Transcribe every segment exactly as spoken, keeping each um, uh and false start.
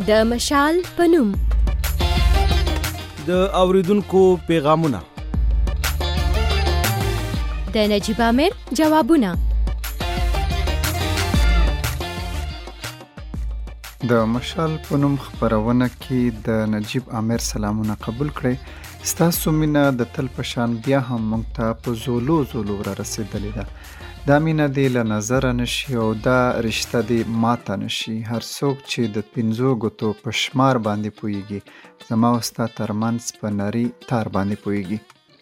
د مشال په نوم د اوریدونکو پیغامونه، د نجیب امیر جوابونه، د مشال په نوم خبرونه کې د نجیب امیر سلامونه قبول کړئ. ستاسو مینه د تل په شان بیا هم موږ ته په زولو زولو را رسېدلې ده. دا مینه دې له نظره نشي او دا رشته دې ماته نشي. هر څوک چې د پنځو ګوتو په شمار باندې پوهیږي، زما او ستا ترمنځ په نري تار باندې پوهیږي.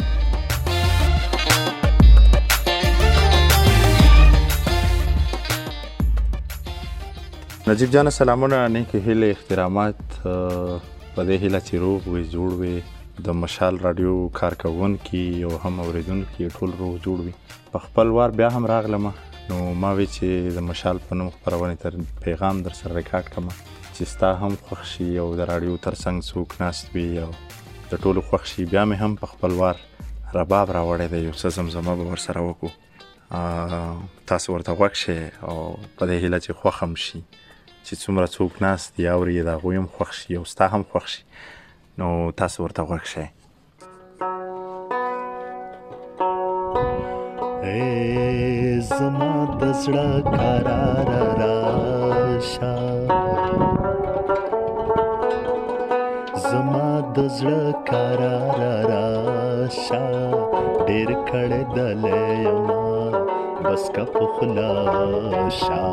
نجیب جان سلامونه، نیکې هیلې احترامات په دې هیله چې روغ وي، جوړ وي، د مشال رادیو کارکوونکي او هم اوریدونکي ټول روغ جوړ وي. په خپل وار بیا هم راغلم، نو ما وی چې د مشال په نوم خپرونې تر پیغام در سره ریکارډ کړم چې ستا هم خوښ شي او د رادیو تر څنګ څوک ناست وي او د ټولو خوښ شي. بیا مې هم په خپل وار رباب راوړی دی، یو څه زمزمه به ورسره وکړو، تاسو ورته غوږ شئ او په دې هیله چې خوښ هم شي چې څومره څوک ناست دي اوري د هغوی هم خوښ شي او ستا هم خوښ شي. نو تاسو ورته غوږ شئ. ای زما د زړه قراره راشه، زما د زړه قراره راشه، ډېر کړی دلی یمه بس که په خلاصه.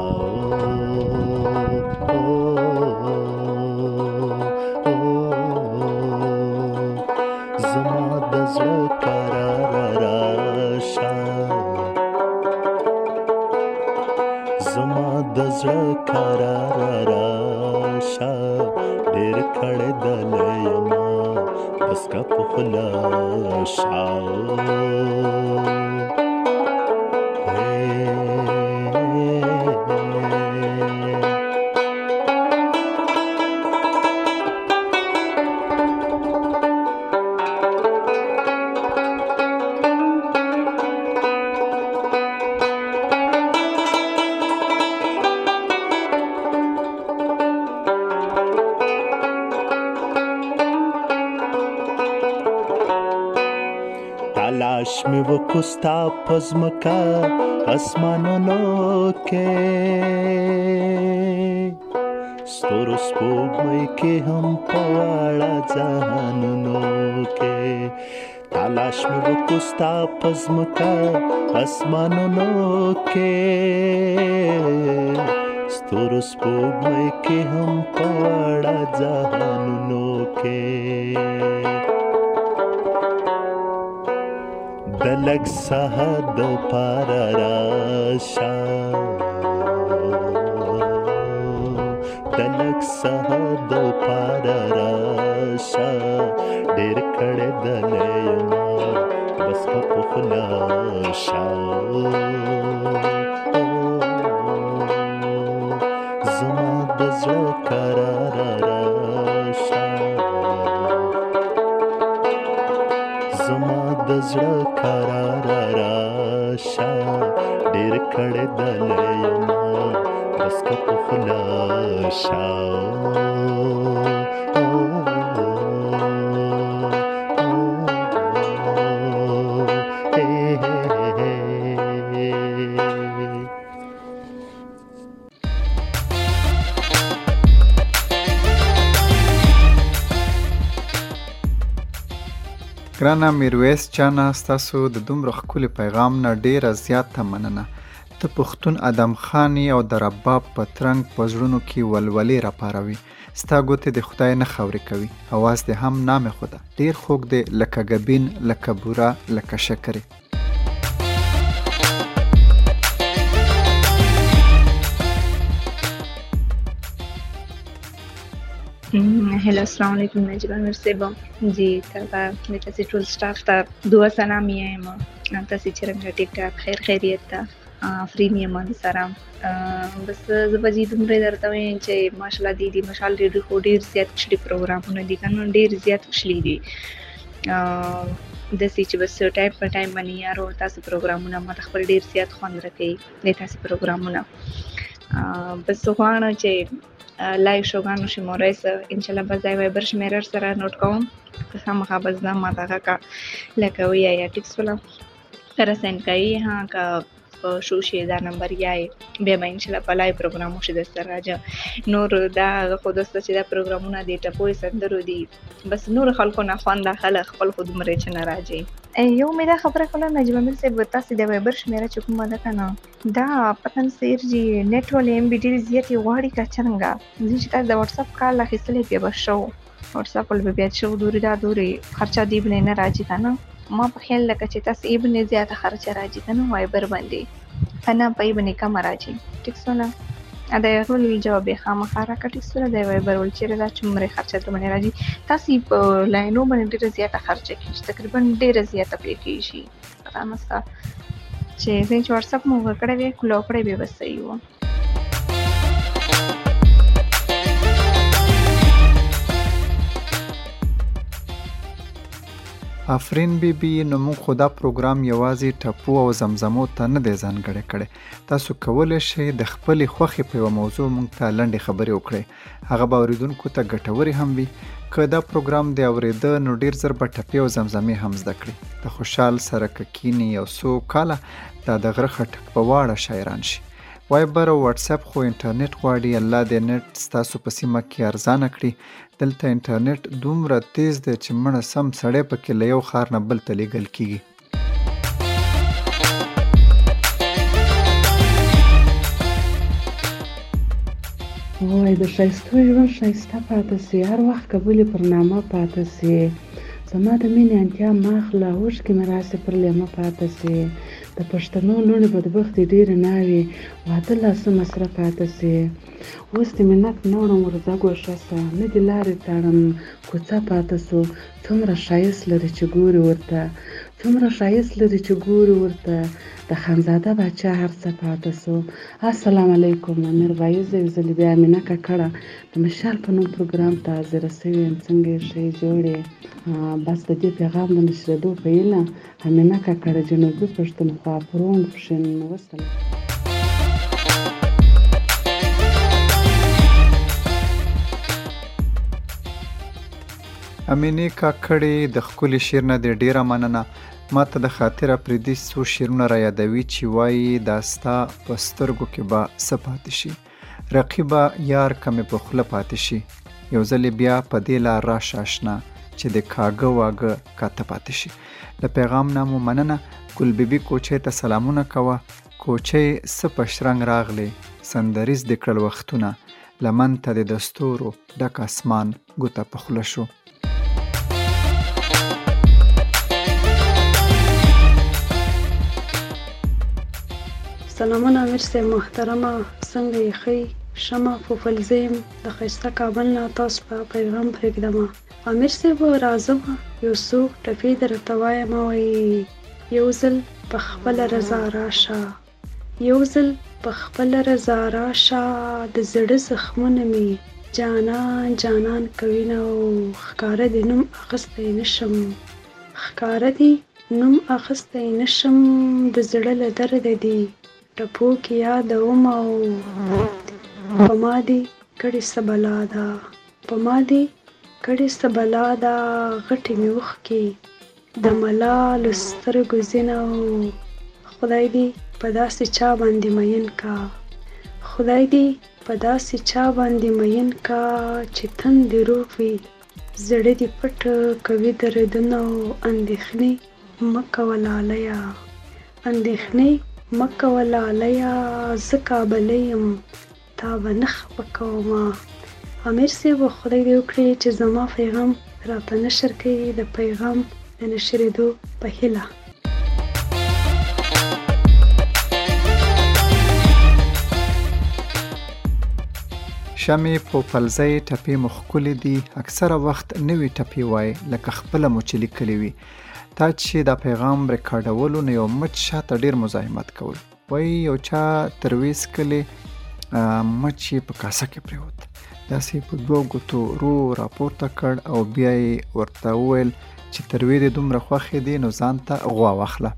زما د زړه قراره راشه، زما د زړه قراره راشه، ډېر کړی دلی یمه بس که په خلاصه. تلاش می وکړو ستا په ځمکه اسمانونو کې، ستورو سپوږمۍ کې هم په واړه جهانونو کې. تلاش می وکړو ستا په ځمکه اسمانونو کې، ستورو سپوږمۍ کې هم په واړه جهانونو کې. د لږ سهار د پاره راشه، د لږ سهار د پاره راشه، ډېر کړی دلی یمه بس که په خلاصه. زما د زړه قراره راشه، زما د زړه قراره راشه، ډېر کړی دلی یمه بس که په خلاصه. ګرانه میرویس جانه، ستاسو د دومره ښکلي پیغام نه ډېره زیاته مننه. ته پښتون ادم خان او د رباب په ترنګ په زړونو کې ولولې راپاروي. ستا ګوتې د خدای نه خاورې کوي، اواز دې هم نامې خوده، ډېر خوږ دی لکه ګبین، لکه بوره، لکه شکرې. هلو السلام علیکم نجیب امیر صاحب جی تاسو د تاسو ټول سټاف ته دعا سلام یم تاسو چې رنګ ټیک ټاک خیر خیریت ته فری مې مان سره بس زبجی دومره درته وایم چې ماشاءالله دي دي مشال ډېر ډېر زیات شلي پروګرامونه دي کنه ډېر زیات شلي دي د سې چې بس ټایم په ټایم باندې یارو تاسو پروګرامونه ماته خپل ډېر زیات خوند راکوي د تاسو پروګرامونه بس خو نه چې لایو شوګانو شماره سره ان شاء الله به ځای وایبر شمیرر سره نوٹ کوم که خامخا به زه ما دغه کا لکه ویا یا ټیکس ولا سره سند کوي ها که په شو شي دا نمبر یای بیا به ان شاء الله په لای پروګرام شي د سره راځه نور دا خود است چې دا پروګرامونه دي ټپوي سندرو دي بس نور خلکو نه خوان داخله خپل خود مرې چې نه راځي یو مې دا خبره کوله نجیبه مل صاحب تاسو د وایبر شمیره چې کومه ده کنه دا پتن سیر جی نیټ ولې ام بي ډي زیاتې غواړي کا څنګه چې تاسو د واتس اپ کال اخیستلې په بشو واتس اپ ول بیا شو دوری دا دوری خرچه دی بنه نه راځي کنه ما په خیال لکه چې تاسو یې بنه زیاته خرچه راځي کنه وایبر باندې انا په یې بنه کم راځي ټیک سونه ا د ټول جواب یې خامخا راکټ سره د وایبر ول چې دا چمره خرچه در باندې راځي تاسو په لاینو باندې ډیره زیاته خرچه کیږي تقریبا ډیره زیاته پې کیږي پتا مستا چې زه واتس اپ مو ورکړې وې کلو کړې به بس صحیح و آفرین بی بی نو موږ خو دا پروګرام یوازې ټپو او زمزمو ته نه دی ځانګړی کړی تاسو کولی شئ د خپلې خوښې په یوه موضوع موږ ته لنډې خبرې وکړئ هغه به اورېدونکو ته ګټورې هم وي که دا پروګرام د اورېده نو ډېر زر به ټپې او زمزمې هم زده کړي د خوشحال سره که کینې یو څو کاله دا د غره خټک په واړه شاعران شي وایبر او واتس اپ خو انټرنیټ غواړي الله دې نت ستاسو په سیمه کې ارزانه کړي دلته انټرنیټ دومره تیز دی چې مړه سم سړی پکې له یو ښار نه بل ته لیږل کیږي وای د ښایسته ژوند ښایسته پاته سي هر وخت که بلې پر نامه پاته سي زما د مینې انتیا ماخله اوښکې مې راسې پر لیمه پاته سي د پښتنو لوڼې بدبختې ډېرې ناوې واده لاسونه سره پاته سي اوس دې منت نه وړم ورځه ګوښه سه نه دې لارې تاړم کوڅه پاته سو څومره ښایست لري چې ګوري ورته څومره ښایست لري چې ګوري ورته د خانزاده باچا هر څه پاته سو السلام علیکم امیر وایز یو ځلې بیا امینه کاکړه د مشال په نوم پروګرام ته حاضره سوې یم څنګه یې ښې جوړې بس د دې پیغام د نشرېدو په هیله امینه کاکړه جنوبي پښتونخوا پروند پښین وسلام امینې کاکړې د ښکلي شعر نه دې ډېره مننه ما ته د خاطر اپریدي څو شعرونه را یادوي چې وایي دا ستا په سترګو کې به څه پاتې شي رقیبه یار که مې په خوله پاتې شي یو ځلې بیا په دې لار راشه اشنا چې د کاږه واږه کاته پاتې شي د پیغام نه مو مننه ګل بیبي کوچۍ ته سلامونه کوه کوچۍ څه په شرنګ راغلې سندریز دې کړل وختونه لمن ته د ستورو ډک اسمان ګوته په خوله شو سلامونه امیر صاحب محترمه څنګه یې ښې شمه فوفلزیم د ښایسته کابل نه تاسو په پیغام پرېږدمه امیر صاحب راځم یو څوک ټپې درته وایم وایي یو ځل په خپله رضا راشه یو ځل په خپله رضا راشه د زړه زخمونه مې جانان جانان کوینه او ښکاره دې نوم اخیستی نشم ښکاره دې نوم اخیستی نشم د زړه له درده دې ټپو کې یادوم او په ما دې کړې څه بلا ده په ما دې کړې څه بلا ده غټې مې اوښکې د ملالو سترګو ځینه او خدای دې په داسې چا باندې مین کا خدای دې په داسې چا باندې مین کا چې تن دې روغ وي زړه دې پټ کوي دردونه او اندېښنې مه کوه لالیه اندېښنې مه کوه لالیه زه کابلی یم تا به نه خفه کومه امیر صاحب خدای دې وکړي چې زما پیغام راته نشر کوي د پیغام د نشرېدو په هیله شمې پوپلزۍ ټپې مو ښکلې دي اکثره وخت نوې ټپې وایي لکه خپله مو چې لیکلې وي تا چې دا پیغام ریکارډولو نو یو مچ شاته ډېر مزاحمت کول وایي یو چا ترویز کلې مچ یې په کاسه کې پرېوت داسې په دوو ګوتو رو راپورته کړ او بیا یې ورته وویل چې تروې دې دومره خوښې دي نو ځان ته غوا واخله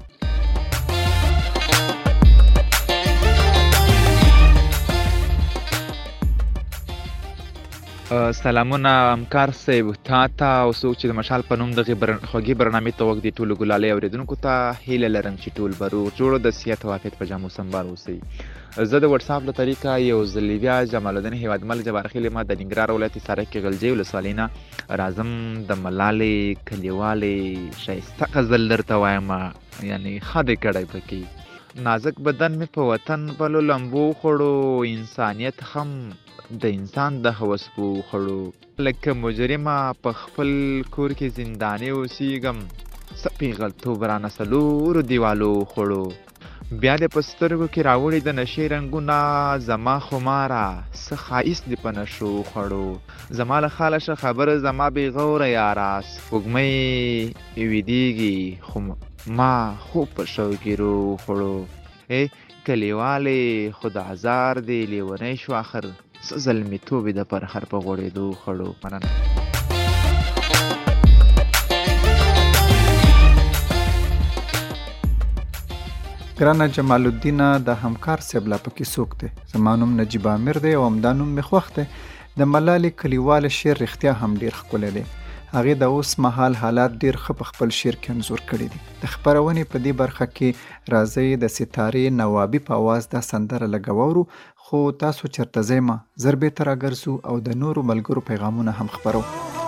سلامونه همکار صاحب تا ته او څوک چې د مشال په نوم دغې خوږې برنامې ته وخت دي ټولو ګلالۍ اورېدونکو ته هیله لرم چې ټول به روغ جوړ د صحت او عافیت په جامو سنبال اوسئ. زه د وټساپ له طریقه یو ځل بیا جمال الدین هیوادمل جبارخیل ما د ننګرهار ولایت حصارک کې غلجۍ ولسوالۍ نه راځم د ملالې کلیوالې ښایسته غزل درته وایم، یعنې ښه دی کړی پکې. نازک بدن مې په وطن بلو لمبو خوړو، انسانیت هم د انسان د هوس په خوړو. لکه مجرمه په خپل کور کې زنداني اوسېږم، څه پیغلتوب رانه څلورو دیوالو خوړو. بیا دې په سترګو کې راوړي د نشې رنګونه، زما خماره څه ښایست دې په نشو خوړو. زما له خاله شه خبره زما بې غوره یاره، سپوږمۍ ویدېږي خو ما خوب په شوګیرو خوړو. ای کلیوالې خو د ازار دی لیونی شو آخر، څه زلمیتوب یې د پرخر په غوړېدو خړو. مننه. ګرانه جمال الدین د همکار صاحب لا پکې څوک دی؟ زما نوم نجیب عامر دی او همدا نوم مې خوښ دی. د ملالې کلیواله شعر رښتیا هم ډېر ښکلی دی. هغې د اوس مهال حالات ډېر ښه په خپل شعر کې انځور کړي دي. د خپرونې په دې برخه کې راځئ د ستارې نوابي په اواز دا سندره لږ واورو، خو تاسو چرته ځئ ما زر بېرته راګرځو او د نورو ملګرو پیغامونه هم خپرو.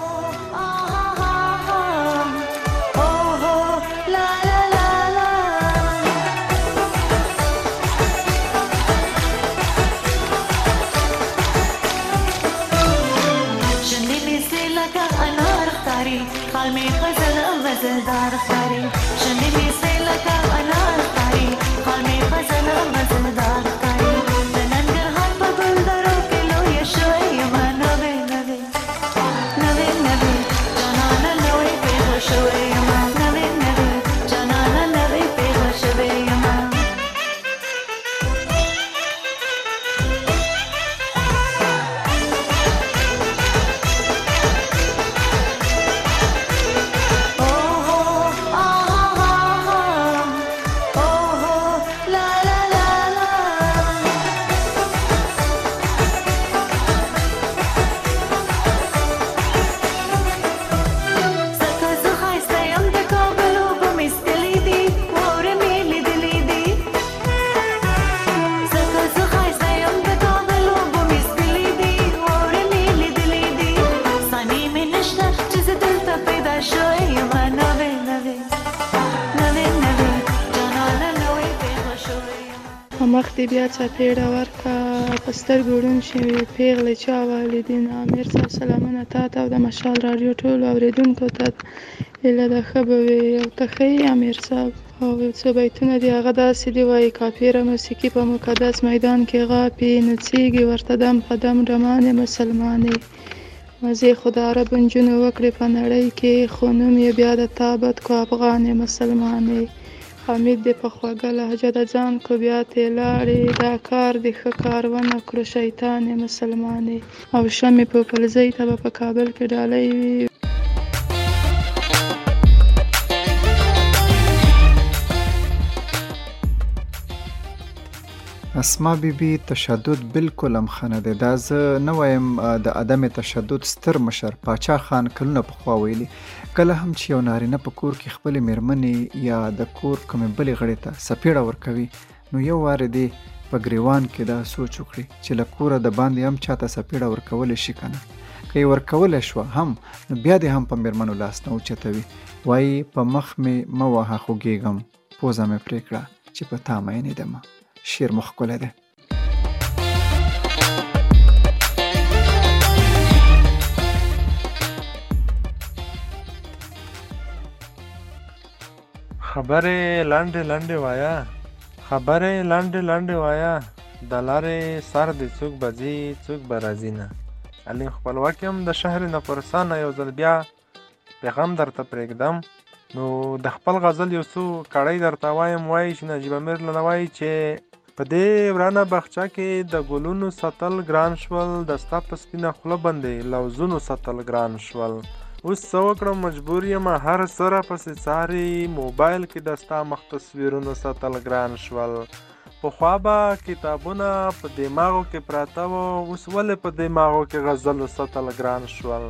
مخدې بیا څپېړه ورکه په سترګو ړوند شوي پیغلې چا والدین. امیر صاحب سلامونه تا ته او د مشال راډیو ټولو اورېدونکو ته هیله ده ښه به وي. او ته ښه یې امیر صاحب؟ او یو څه بیتونه دي هغه داسې دي وایي: کافره موسیقي په مقدس میدان کې غاپي، نڅېږي ورته دم په دم رمانې مسلمانې. مزې خو د عرب نجونو وکړې په نړۍ کې، خو نوم یې بیا د تابت کو افغانې مسلمانې. حمید دې په خوږه لهجه د ځان کو بیا تې لاړې، دا کار دې ښه کار ونه کړو شیطانې مسلمانې. او شمې په پلزۍ ته به په کابل کې ډالۍ وي. اسما بیبي تشدد بالکل هم ښه نه دی. دا زه نه وایم د عدم تشدد ستر مشر پاچا خان کلونه پخوا ویلي، کله هم چې یو نارینه په کور کې خپلې مېرمنې یا د کور کومې بلې غړې ته څپېړه ورکوي، نو یو وارې دی په ګریوان کې دا سوچ وکړي چې له کوره د باندې هم چاته څپېړه ورکولی شي که نه. که یې ورکولی شوه هم نو بیا دې هم په مېرمنو لاس نه اوچتوي. وایي په مخ مې مه وهه خوږېږم، پوزه مې پرې کړه چې په تا مینې دمه. شعر مو ښکلی دی. خبرې لنډې لنډې وایه، خبرې لنډې لنډې وایه، د لارې سر دې څوک به ځي څوک به راځي نه. علي خپلواک یم د شهر نه پرسانه، یو ځل بیا پیغام درته پرېږدم. نو د خپل غزل یو څو کړۍ درته وایم. وایي چې نجیب امیر له وایي چې په دې ورانه باغچه کې د ګلونو ساتل ګران شول، د ستا په سپینه خوله باندې لوزونو ساتل ګران شول. اوس څه وکړم مجبور یم هر څه راپسې څاري، موبایل کې د ستا مخ تصویرونو ساتل ګران شول. پخوا به کتابونه په دماغو کې پراته وو، اوس ولې په دماغو کې غزل وساتل ګران شول؟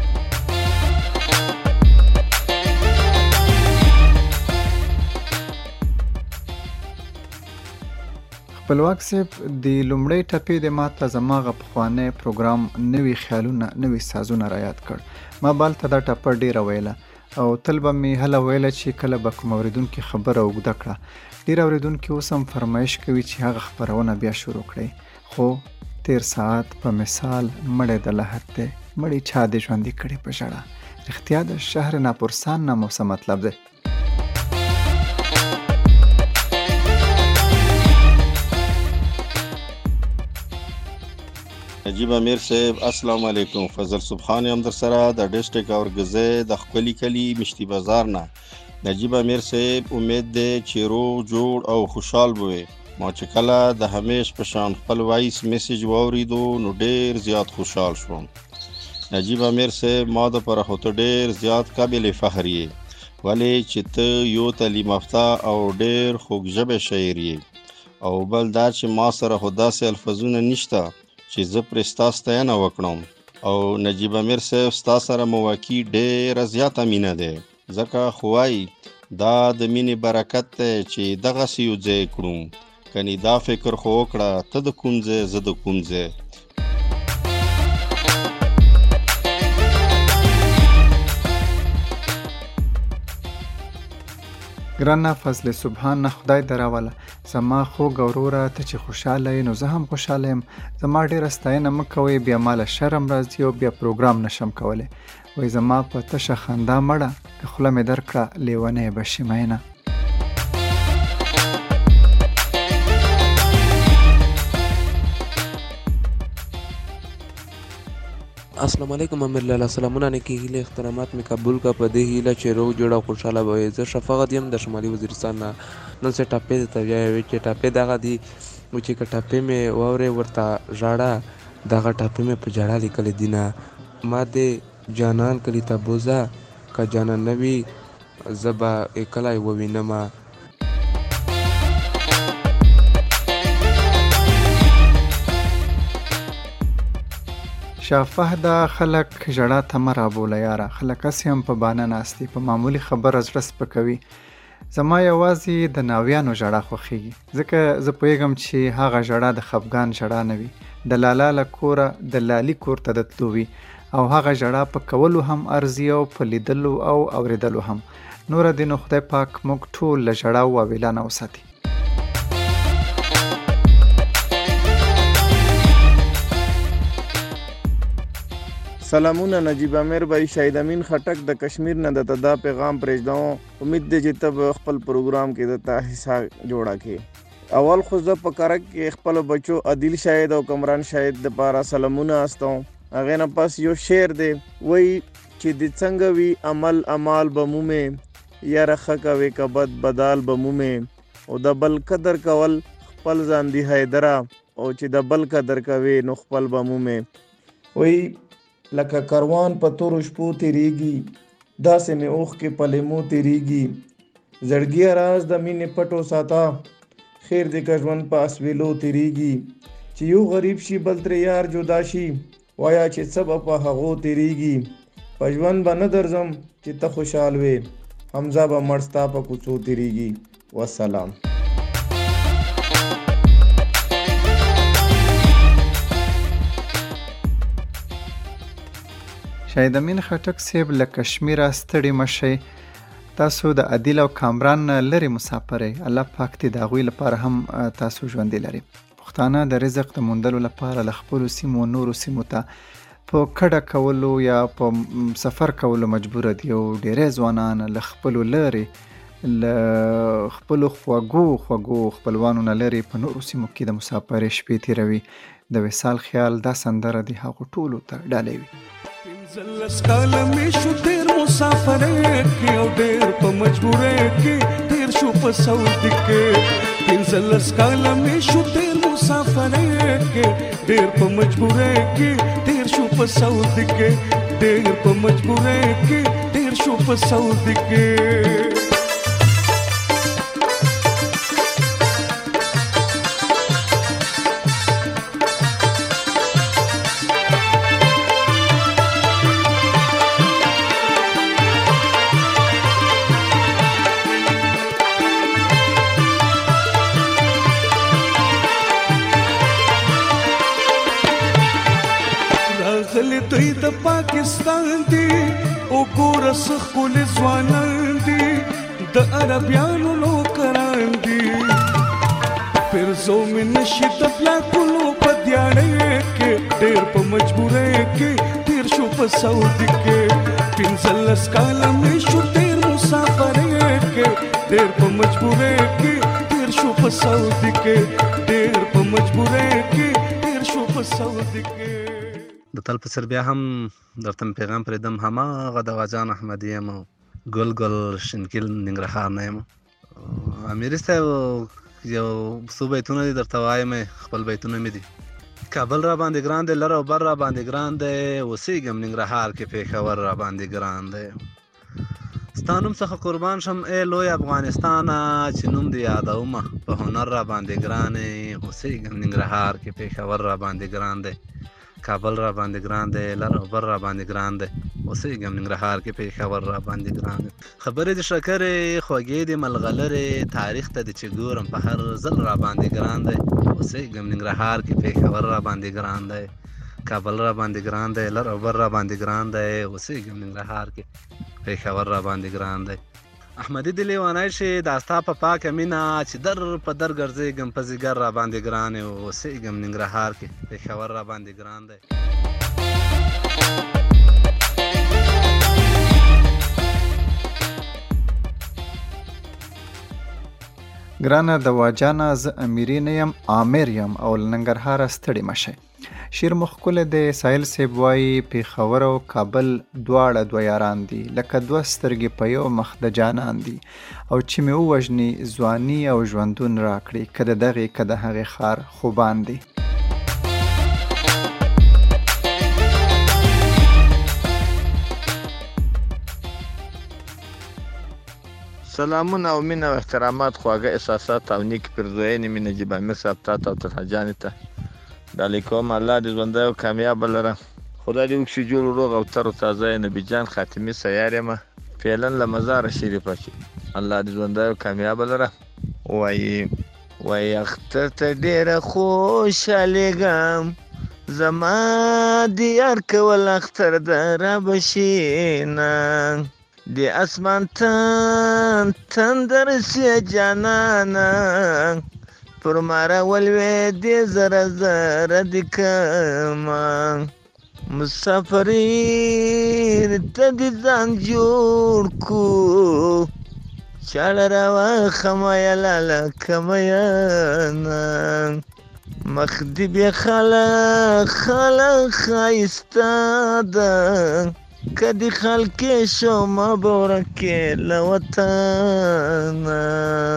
خپلواک صاحب د لومړۍ ټپې د ماته زماغه پخوانی پروګرام نوي خیالونه نوي سازونه را یاد کړ. ما بالته دا ټپه ډیره ویله او تل به مې هله ویله چې کله به کوم اورېدونکي خبره اوږده کړه. ډېر اورېدونکي اوس هم فرمایش کوي چې هغه خپرونه بیا شروع کړئ، خو تیر ساعت په مثال مړی د لحد دی، مړی چا دې ژوندي کړي په ژړا. رښتیا د شهر ناپرسان نه مو څه مطلب دی؟ نجیب امیر صاحب السلام علیکم. فضل سبحان هم در سره د ډسټریکټ اورګزې د خپلی کلی مشتی بازار نه. نجیب امیر صاحب امید دی چې روغ جوړ او خوشحال بوي. ما چې کله د همیش په شان خپل وایس میسیج واوریدو نو ډیر زیات خوشحال شوم. نجیب امیر صاحب ما د پر خو ته ډیر زیات قابل فخر یې، ولې چې ته یو تعلیم یافته او ډیر خوږ ژبه شاعر یې، او بل دا چې ما سره خو داسې الفاظونه نشته چې زه پرې ستا ستاینه وکړم. او نجیب امیر صاحب ستا سره مو واقعي ډېره زیاته مینه دی، ځکه خو وایي دا د مینې برکت دی چې دغسې یو ځای کړو. کنی دا فکر خو وکړه ته د کوم ځای زه د کوم ځای. ګرانه فضل سبحان نه خدای دراوله، زما خوږ وروره ته چې خوشحاله یې نو زه هم خوشحاله یم. زما ډېره ستاینه مه کوئ، بیا ماله شرم راځي او بیا پروګرام نشم کولی. وایي زما په تشه خندا مړه که خوله مې درکړه لیونی به شي مینه. السلام علیکم امیر لالا، سلامونه نیکی هیله احترامات می قبول کا په دې هیله چې روغ جوړ او خوشاله به زه شفقت یم د شمالي وزیرستان نه. نن څه ټاپې ته ویاوي چې ټاپې دغه دی و چې که ټاپې مې واورې ورته ژاړه دغه ټاپې مې په ژړا لیکلې دي نه. ما دې جانان کلي ته بوزه که جانان نه وي زه به کلی ووینمه. شافه دا خلک ژړا ته مه رابوله یاره، خلک هسې هم په بانه ناست دي، په معمولي خبره زړه سپکوي. زما یوازې د ناویانو ژړا خوښیږي، ځکه زه پوهیږم چې هغه ژړا د خفګان ژړا نه وي، د لالا له کوره د لالي کور ته د تلو وي، او هغه ژړا په کولو هم ارزي او په لیدلو او اوریدلو هم. نوره دې نو خدای پاک موږ ټول له ژړا او ویلانه وساتي. سلامونه نجیب امیر بھائی، شاهد امین خټک د کشمیر نه د تدا پیغام پرېږدم. امید دی چې ته به خپل پروګرام کې د تا حصہ جوړه کې. اول خو زه په کارک کې خپل بچو عادل شاهد او کمران شاهد د پاره سلامونه استوم. هغه نه پس یو شعر دی وای چې د څنګه وی عمل عمل بمومه یا رخه کوي کبد بدال بمومه، او د بل قدر کول خپل ځان دی حیدرا، او چې د بل قدر کوي نو خپل بمومه. وای لکه کاروان په تورو شپو تیریږي، داسې مې اوښ کې په لیمو تیریږي. زړګي راز د مینې پټو ساته، خیر دې که ژوند په اسویلو تیریږي. چې یو غریب شي بل ترې یار جدا شي، وایا چې څه به په هغو تیریږي. په ژوند به نه درځم چې ته خوشحال وې، حمزه به مړ ستا په کوڅو تیریږي. والسلام. شاهد امین خټک صاحب له کشمیره ستړي مشئ، تاسو د عادل او کامران لري مسافرئ، الله پاک دې د هغوی لپاره هم تاسو ژوندي لري. پښتانه د رزق د موندلو لپاره له خپلو سیمو نورو سیمو ته په کډه کولو یا په سفر کولو مجبوره دي، او ډېری ځوانان له خپلو لرې له خپلو خوږو خوږو خپلوانو نه لرې په نورو سیمو کې د مسافرۍ شپې تېروي. د وصال خیال دا سندره د هغو ټولو ته ډالۍ وي. پنځلس کاله مې شو تېر مسافرۍ کې، او ډېر په مجبورۍ کې تېر شو په سعودي کې. پنځلس کاله مې شو تېر مسافرۍ کې، ډېر په مجبورۍ کې تېر شو په سعودي کې، ډېر په مجبورۍ کې تېر شو په سعودي کې. زړې د پاکستان دی وګوره څه ښکلي ځوانان دي د عربیانو نوکران دي پرزو مې نشي د پلاکونو په دیاړۍ کې ډېر په مجبورۍ کې تېر شو په سعودي کې پنځلس کاله مې شو تېر مسافرۍ کې ډېر په مجبورۍ کې تېر شو په سعودي کې ډېر په مجبورۍ کې تېر شو په سعودي کې د تل په سر بیا هم درته پیغام پرېږدم هماغه د غاجان احمدي یم ګل ګل شنکیل ننګرهار نه یم امیري صاحب یو څو بیتونه دي درته وایم خپل بیتونه مې دي کابل را باندې ګران دی لر او بر را باندې ګران دی اوسېږم ننګرهار کې پېښور را باندې ګران دی ستا نوم څخه قربان شم ای لوی افغانستانه چې نوم دې یادومه په هنر را باندې ګران یې اوسېږم ننګرهار کې پېښور را باندې ګران دی کابل را باندې ګران دی لر او بر را باندې ګران دی اوسېږم ننګرهار کې پېښور را باندې ګران دی خبرې د شکرې خوږې د ملغلرې تاریخ ته د چې ګورم په هر ځل را باندې ګران دی اوسېږم ننګرهار کې پېښور را باندې ګران دی کابل را باندې ګران دی لر او بر را باندې ګران دی اوسېږم ننګرهار کې پېښور را باندې ګران دی احمدي دې لیونی شي دا ستا په پاکه مینه چې در په در ګرځېږم په ځیګر را باندې ګران یې اوسېږم ننګرهار کې پېښور را باندې ګران دی ګرانه د واجانه زه امیري نه یم عامر یم او له ننګرهاره ستړي مه شئ شعر مو ښکلی دی سایل صاحب وایي پېښور او کابل دواړه دوه یاران دي لکه دوه سترګې په یو مخ د جانان دي او چې مې ووژني ځواني او ژوندون راکړي که د دغې که د هغې ښار خوبان دي سلامونه او مینه او احترامات خواږه احساسات او نیک پرزوینې مې نجیب امیر صاحب تا ته او ترحه جانې ته ډالۍ کوم الله دې ژوندی او کامیابه لره خدای دې وکړي جوړ روغ او تر و تازه یې نبي جان خاتمي سیار یم فعلا له مزاره شریفه کې الله دې ژوندی او کامیابه لره وایي وایي اختر ته ډېره خوشحالېږم زما د یار کول اختر ده رابشینه د اسمان تن تندر سی جانانا پر مارا ولوی دی زره زره دی کما مسافری ته دی ځان جوړ کو چاړه راواخمه یلاله کمیانا مخ دی بیا خاله خاله ښایسته ده کدی خلکی شما بورکه لوطانا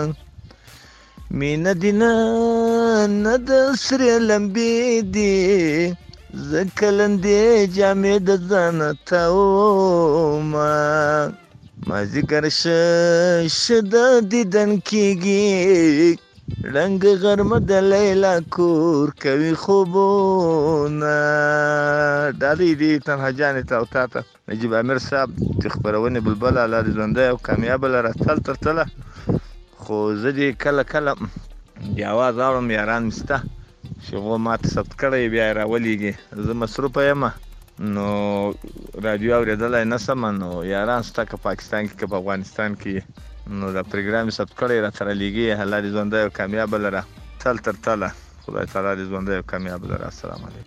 مینه دینا ند سری لمبی دی زکلندی جامع د ځان تاوما مازیګر شد دیدن کیږي رنگ غرمه د لیلا کور کوي خوبونه ډالۍ دي تنها جانې ته او تا ته نجیب امیر صاحب د خپرونې بلبل الله دې ژوندی او کامیابه لره تل تر تله خو زه دې کله کله د اواز اورم یاران مې سته چې هغو ما ته ثبت کړی بیا یې راولېږي زه مصروفه یم نو راډیو اورېدلی نه سمه نو یاران سته که پاکستان کې که په افغانستان کې نو دا پروګرام یې ثبت کړی را سره لیږي الله دې ژوندی او کامیابه لره تل تر تله خدای تعالی دې ژوندی او کامیابه لره السلام علیکم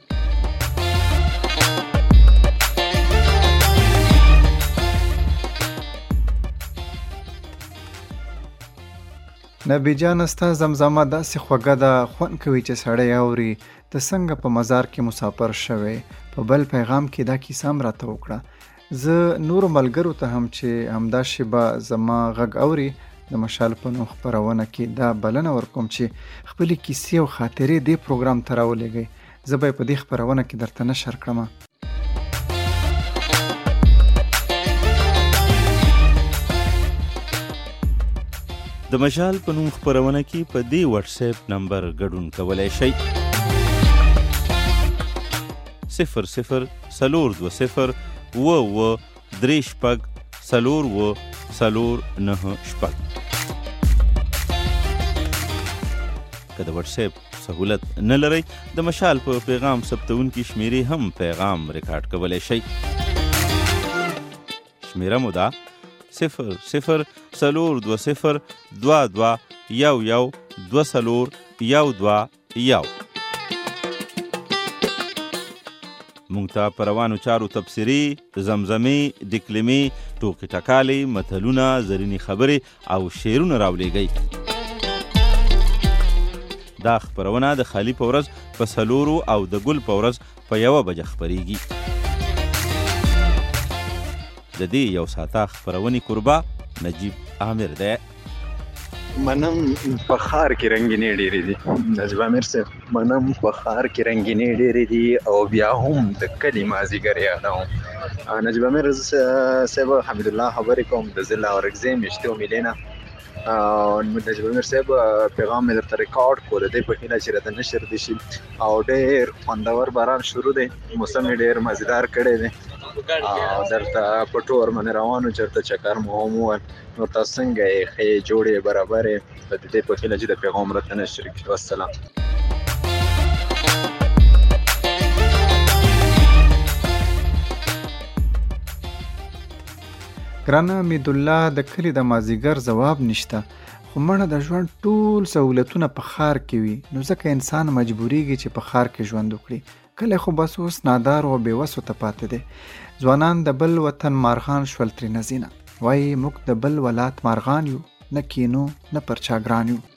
نبی جان ستا زمزمه داسې خوږه ده خوند کوي چې سړی اوري ته څنګه په مزار کې مسافر شوی په بل پیغام کې دا کیسه هم راته وکړه زه نورو ملګرو ته هم چې همدا شیبه زما غږ اوري د مشال په نوم خپرونه کې دا بلنه ورکوم چې خپلې کیسې او خاطرې دې پروګرام ته راولېږئ زه به یې په دې خپرونه کې درته نشر کړم د مشال په نوم خپرونه کې په دې واتس اپ نمبر ګډون کولی شئ صفر صفر څلور دوه صفر اوه اوه درې شپږ څلور اوه څلور نهه شپږ که د واتس اپ سهولت نه لرئ د مشال په پیغام ثبتونکي شمیرې هم پیغام ریکارډ کولی شئ. شمیره مو ده صفر صفر څلور دوه صفر دوه دوه یو یو دوه څلور یو دوه یو. مونږ ته په روانو چارو تبصرې، زمزمې، ډکلمې، ټوکې ټکالې، متلونه، زرینې خبرې او شعرونه راولېږئ. دا خپرونه د خالي په ورځ په څلورو او د ګل په ورځ په یوه بجه خپریږي. د دې یو ساعته خپرونې کوربه نجیب عامر دی. منم په ښار کې رنګینې ډېرې دي. نجیب عامر صاحب، منم په ښار کې رنګینې ډېرې دي او بیا هم د کلي مازدیګر یادوم. نجیب عامر صاحب، حمیدالله خبرې کوم د ضلع اورکزۍ میشتې و میلې نه. نجیب عامر صاحب، پیغام مې درته ریکارډ کړو د دې په هیله چې راته نشر دې شي او ډېر خوندور باران شروع دی، موسم یې ډېر مزیدار کړی دی او درته په ټور باندې روانو چېرته چکر مو هم وویل. نو تاسو څنګه یې؟ ښه یې، جوړ یې، برابر یې؟ په دې په هیله چې د پیغام راته نشر کړي. والسلام. ګرانه حمیدالله، د کلي د مازدیګر ځواب نشته، خو مړه د ژوند ټول سهولتونه په ښار کې وي، نو ځکه انسان مجبوریږي چې په ښار کې ژوند وکړي. کلی خو بس اوس نادار او بېوسو ته پاتې دی. ځوانان د بل وطن مارغان شول ترې نزینه، وایي موږ د بل ولات مارغان یو، نه کینو نه پر چا ګران یو.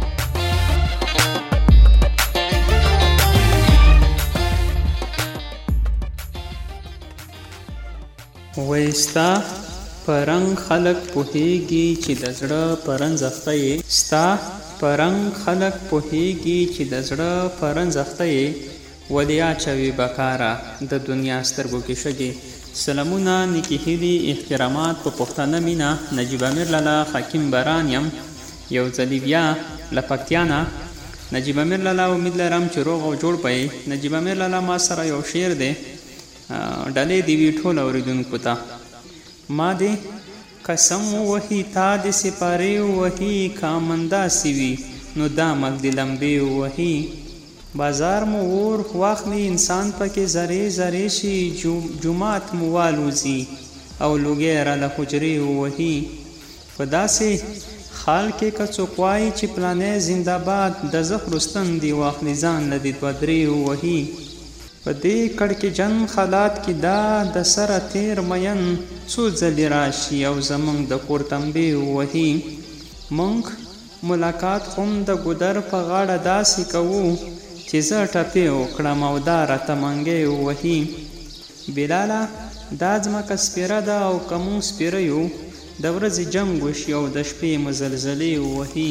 وایي ستا په رنګ خلک پوهیږي چې د زړه په رنځ اخته یې، ستا په رنګ خلک پوهیږي چې د زړه په رنځ اخته یې، ولې اچوي بکاره د دنیا سترګو کې شګې. سلامونه، نیکې هیلې، احترامات په پښتانه مینه. نجیب عامر لالا حکیم باران یم، یو ځلې بیا له پکتیا نه. نجیب عامر لالا، امید لرم چې روغ او جوړ به یې. نجیب عامر لالا، ما سره یو شعر دی، ډلې دې وي ټول اورېدونکو ته. ما دې قسم وهي تا دې سپارې وهي، کامنداسې وي نو دا مل دې لمبې وهي. بازار مو اور واخلي انسان پکې زرې زرې شي، جومات مو والوزي او لوګی را له حجرې وهي. په داسې حال کې که څوک وایي چې پلانې زنده‌باد، د زخ رستن دی واخلي ځان له دې دوه درې وهي. په دې کړکېچن حالات کې دا د سره تیر مین څو ځلې راشي او زمونږ د کور تنبې وهي. مونږ ملاقات هم د ګودر په غاړه داسې کوو چې زه ټپې وکړم او دا راته منګې وهي. بلاله، دا ځمکه سپیره ده او که مونږ سپیره یو، د ورځې جنګ وشي او د شپې مزلزلې وهي.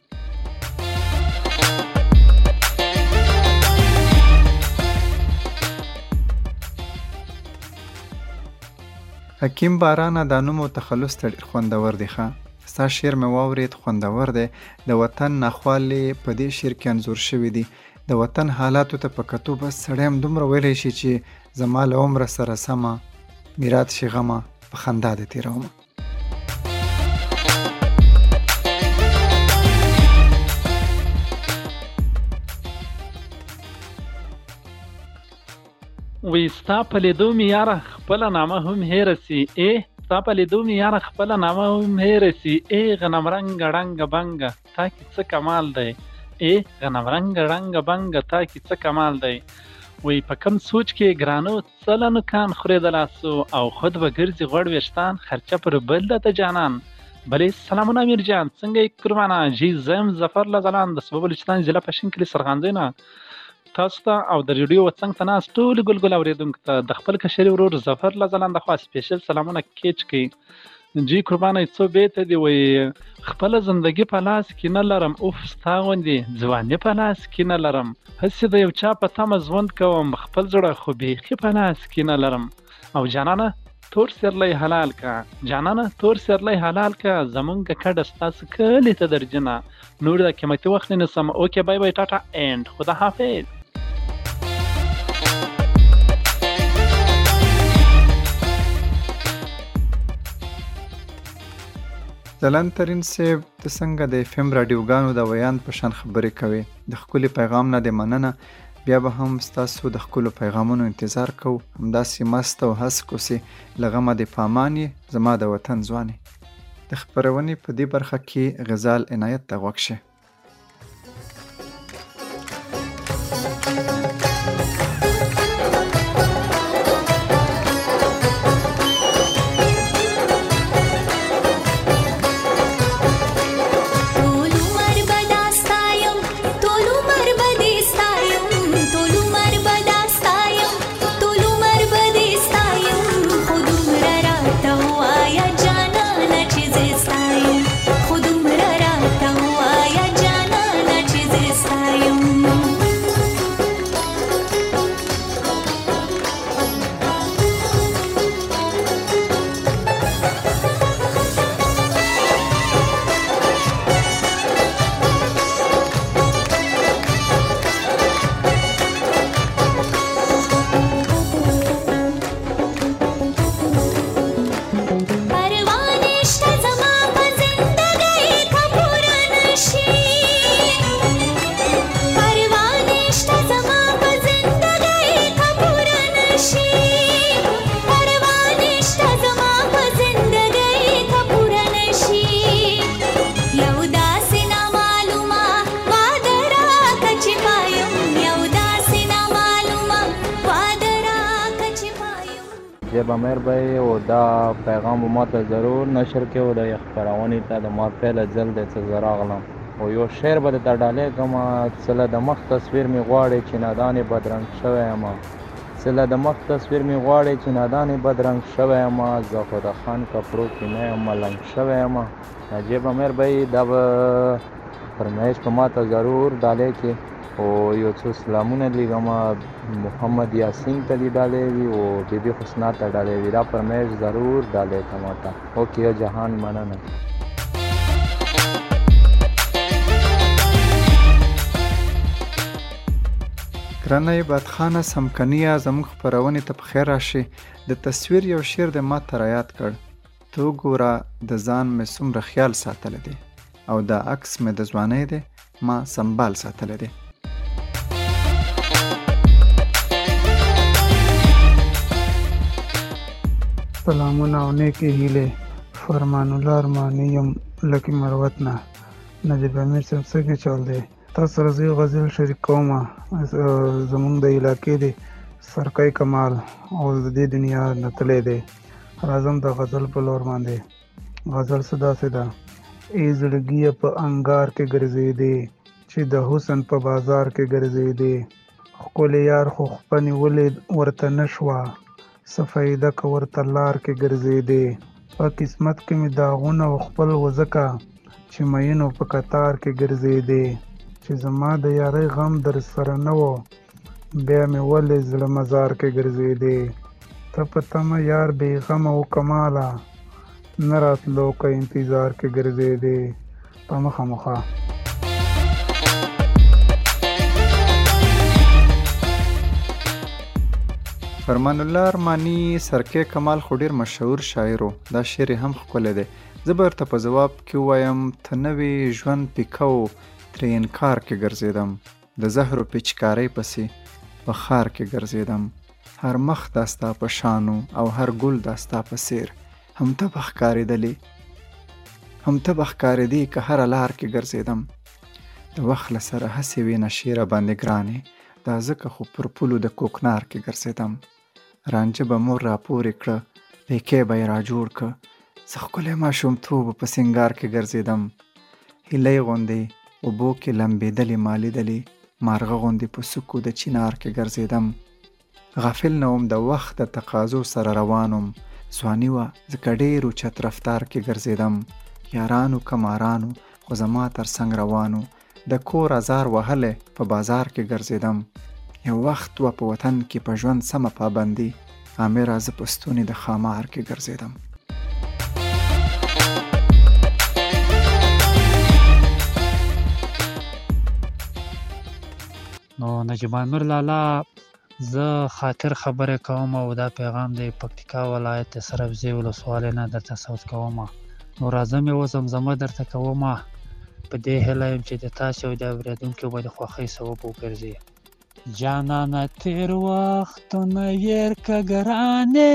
حکیم بارانه، دا نوم او تخلص ته ډېر خوندور دی. ښه، ستا شعر مې واورېد، خوندور دی. د وطن ناخوالې په دې شعر کې انځور شوي دي. د وطن حالاتو ته په کتو بس سړی هم دومره ویلی شي چې زما له عمره سره سمه میرات شي غمه، په خندا دې تېرومه. وی ستا په لیدو مې یاره خپله نامه هم هېره سي، ای ستا په لیدو مې یاره خپله نامه هم هېره سي. ای غنمرنګه ړنګه بنګه تا کې څه کمال دی، ای غنمرنګه ړنګه بنګه تا کې څه کمال دی. وی په کم سوچ کې ګرانو څله نوکان خورې د لاسو، او خود به ګرځي غوړ ویښتان خرچه پر بل ده د جانان. بلې سلامونه امیر جان، څنګه یې قربانه؟ جی زم ظفر لزلان د سبب بلوچستان ضلع پښین کلي سرغاندۍ نه. تاسو ته او د ریډیو وڅنګ ته ناست ټولو ګلګل اورېدونکو ته د خپل کشري ورور ظفر لزلان د خوا سپیشل سلامونه کیچ کوي. جی قربانه، څو بیته دی وی خپله زندګي په لاس کې نه لرم، اوف ستا غوندې ځواني په لاس کې نه لرم، هسې د یو چا په تمه ژوند کوم، خپل زړه خو بیخي په لاس کې نه لرم. او جانانه تور سیرلی حلال کا، جانانه تور سیرلی حلال کا، زمونږ کډه ستاسو کلي ته درجنه، نور د قیمتي وخت نه نسم. اوکې بای بای، ټاټا اینډ خدا حافظ. ځلاند ترین صاحب ته څنګه د اف ام راډیوګانو د ویاند په شان خبرې کوي؟ د ښکلي پیغام نه د مننه، بیا به هم ستاسو د ښکلو پیغامونو انتظار کوو. همداسې مست او هسک اوسې، له غمه د پامان یې زما د وطن ځوانې. د خپرونې په دې برخه کې غزال عنایت ته غوږ شه. جب امیر بھائی و دا پیغام ما ته ضرور نشر کې و د خپرونې ته د ما پهله ځل دی څه زه راغلم او یو شعر به درته ډالۍ کړم. څه له د مخ تصویر مې غواړې چې نادانې بدرنګ شوی یم، څه له د مخ تصویر مې غواړې چې نادانې بدرنګ شوی یم، زه خو د خان کپړو کې نه یم ملنګ شوی یم. نجیب امیر بھائی دا به فرمایش په ما ته ضرور ډالۍ کې او یو څو سلامونه لیږم محمد یاسین ته دې ډالۍ وي او بی بی حسنا ته ډالۍ وي. دا فرمایش ضرور ډالۍ کړم ته. اوکې جهان مننه. ګرانه عباد خانه سمکنیه زموږ خپرونې ته په خیر راشي. د تصویر یو شعر د ما ته رایاد کړ. تو ګوره د ځان مې څومره خیال ساتلی دی او دا عکس مې د ځوانۍ دی ما سنبال ساتلی دی. سلامونه او نیکې هیلې. فرمان الله ارماني یم لکي مروت نه. نجیب امیر صاحب څه کې چل دی؟ تاسو سره زه غزل شریک کوم. زمونږ د علاقې دی سرکای کمال او د دې دنیا نه تللی دی. راځم د غزل په لور باندې. غزل څه داسې ده: ای زړګیه په انګار کې ګرځېدې چې د حسن په بازار کې ګرځېدې، ښکلی یار خو خپنې ولې ورته نه شوه، څه فایده که ورته لار کې ګرځېدې. په قسمت کې مې داغونه و خپل وځکه چې مینو په قطار کې ګرځېدې، چې زما د یارۍ غم در سره نه و بیا مې ولې زړه مزار کې ګرځېدې. ته په تمه یار بې غمه و کماله نه راتلو که انتظار کې ګرځېدې. په مخه مخه فرمان الله ارماني سرکې کمال خو ډېر مشهور شاعر و. دا شعر هم ښکلی دی. زه به ورته په ځواب کې ووایم ته نوې ژوند پیکه و ترې انکار کې ګرځېدم، د زهرو پیچکارۍ پسې په ښار کې ګرځېدم، هر مخ دا ستا په شانو او هر ګل دا ستا په څېر هم ته به ښکارېدلې هم ته به ښکارېدې که هره لار کې ګرځېدم. د وخت له سره هسې وې نشې را باندې ګرانې، دا ځکه خو پر پولو د کوکنار کې ګرځېدم. رانجه به مور راپورې کړه پیکی به یې را جوړ کړه، څه ښکلی ماشومتوب په سینګار کې ګرځېدم. هیلۍ غوندې اوبو کې لمبېدلې ما لیدلې، مارغه غوندې په څوکو د چینار کې ګرځېدم. غافل نه وم د وخت د تقاضو سره روان وم، ځواني وه ځکه ډېر اوچت رفتار کې ګرځېدم. یارانو کمارانو خو زما تر څنګ روانو، د کور ازار وهلی په بازار کې ګرځېدم. یو وخت و په وطن کې په ژوند سمه پابندي، عامره زه په ستوني د خامار کې ګرځېدم. نو نجیب امیر لالا زه خاطر خبرې کوم او دا پیغام د پکتیکا ولایت سربزی ولسوالۍ نه درته صوت کوم. نو راځه مې اوس زمزمه درته کومه په دې هیله یم چې د تاسو او د اورېدونکو به د خوښۍ سبب وګرځي. جانانه تېر وختونه هېر که ګرانې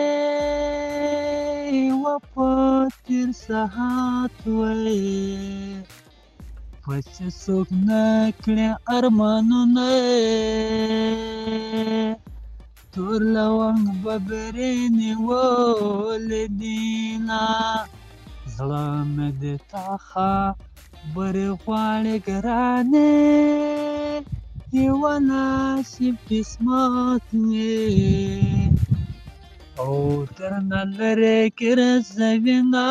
و په تېر ساعت وایې په چې څوک نه کړې ارمانونه تور لونګ به برې نیولې دینه زړه مې د تا خبرې غواړې ګرانې یوه نصیب قسمت وې او درنه لرې کې رسوینه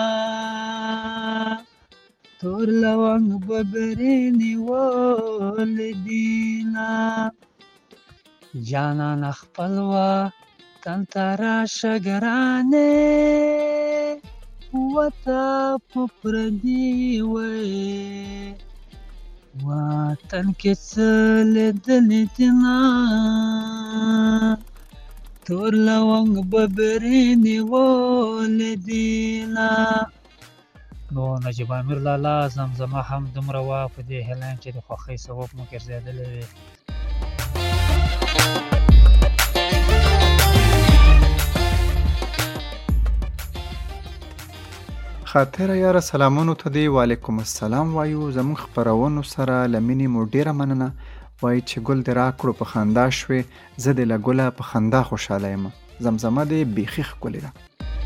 تور لونګ به برې نیولې دینه جانانه خپل وطن ته راشه ګرانې وته په پردي وې وطن کې څه لیدلې دینه تور لونګ به برې نیولې دینه. نو نجیب امیر لالا زمزمه هم دومره وه په دې هیله یم چې د خوښۍ سبب مو ګرځېدلی وي. خاطره یاره سلامونو ته دی وعلیکم السلام وایو. زموږ خپرونو سره له مینې مو ډیره مننه. وایي چې ګل دې راکړو په خندا شوې زه دې له ګله په خندا خوشحاله یم. زمزمه دې بیخي ښکلې ده.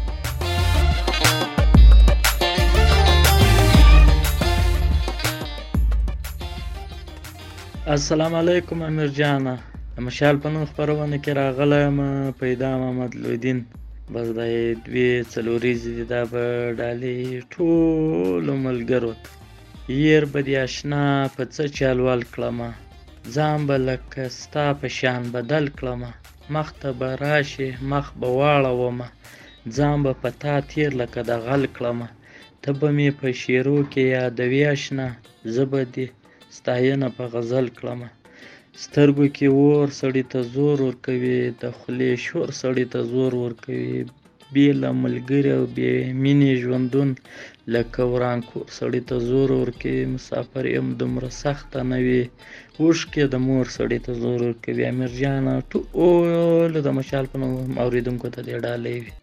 السلام علیکم امیر جانه د مشال په نوم خپرونه کې راغلی یم پیدا محمد لودین. بس دا دوې څلوریزې دي دا به ډالۍ ټولو ملګرو ته ير به دې اشنا په څه چالوال کړمه ځان به لکه ستا په شان بدل کړمه مخ ته به راشې مخ به واړومه ځان به په تا تیر لکه د غل کړمه ته به مې په شیرو کې یادوي اشنا زه به دې ستاینه په غزل کړمه سترګو کې اور سړی ته زور ورکوي د خولې شور سړی ته زور ورکوي بې له ملګري او بې مینې ژوندون لکه ورانکور سړی ته زور ورکوي مسافر یم دومره سخته نه وي اوښکې د مور سړی ته زور ورکوي. امیر جانه ټولو د مشال په نوم اورېدونکو ته دې ډالۍ وي.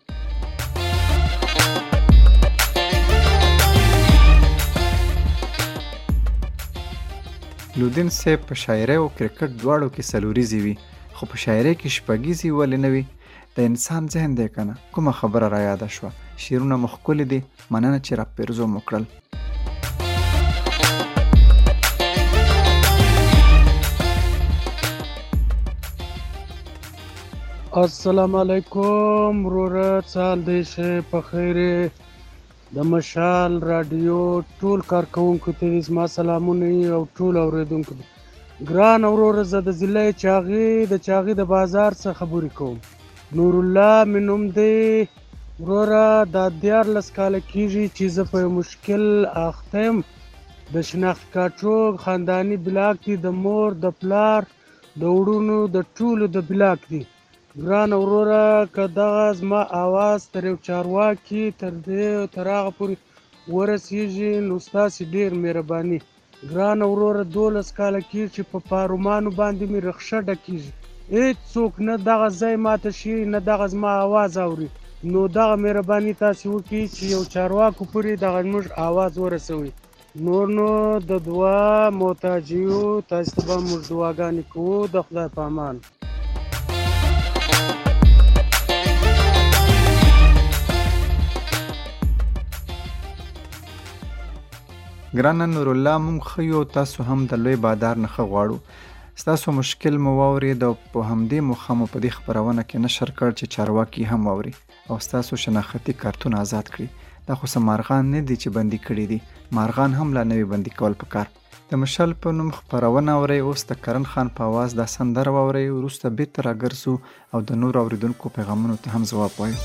لودین صاحب په شاعرۍ او کرکټ دواړو کې څلوریزې وي خو په شاعرۍ کې شپږیزې ولې نه وي؟ د انسان ذهن دی که نه کومه خبره را یاده شوه. شعرونه مو ښکلي دي مننه چې راپرزو مو کړل. السلام علیکم وروره څه حال دی ښه په خیر د مشال راډیو ټول کارکوونکو ته زما سلامونه او ټول اورېدونکو ګران وروره زه د ضلع چاغې د چاغې د بازار څخه خبرې کوم. نور الله مې نوم دی وروره دا دیارلس کاله کېږي چې زه په یو مشکل اخته یم. د شناخت کارټ خانداني بلاک دی د مور د پلار د وړونو د ټولو د بلاک دی. ګران وروره که دغه زما اواز تر یو چارواکي تر دې تر هغه پورې ورسیږي نو ستاسې ډېر مهرباني. ګران وروره دولس کاله کېږي چې په پارومانو باندې مې رخشه ډکېږي هېڅوک نه دغه ځای ماته شي نه دغه زما اواز اوري. نو دغه مهرباني تاسې وکړئ چې یو چارواکو پورې دغه زموږ اواز ورسوئ. نور نو د دعا محتاج یو تاسې ته به موږ دعاګانې کوو. د خدای په امان. ګرانه نور الله مونږ ښه یو تاسو هم د لوی بادار نه ښه غواړو. ستاسو مشکل مو واورېد او په همدې موخه مو په دې خپرونه کې نشر کړ چې چارواکي هم واوري او ستاسو شناختي کارتونه آزاد کړي. دا خو څه مارغان نه دي چې بندي کړي دي مارغان هم لا نوي بندي کول پکار. د مشال په نوم خپرونه اورئ اوس د کرن خان په اواز دا سندره واورئ وروسته بېرته راګرځو او د نور اورېدونکو پیغامونو ته هم ځواب وایو.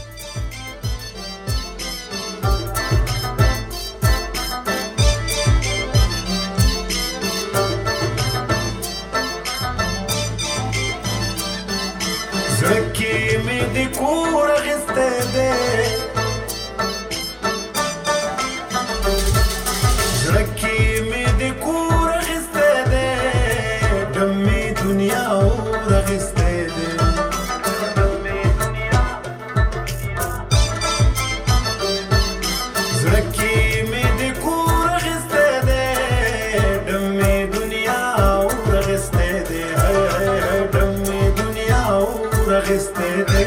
زکی می دی کور غسته ده اخیستی دی زړه کې مې د کور اخیستی دی ډم مې دنیا اور اخیستی دی هی هی هی ډم مې دنیا اور اخیستی دی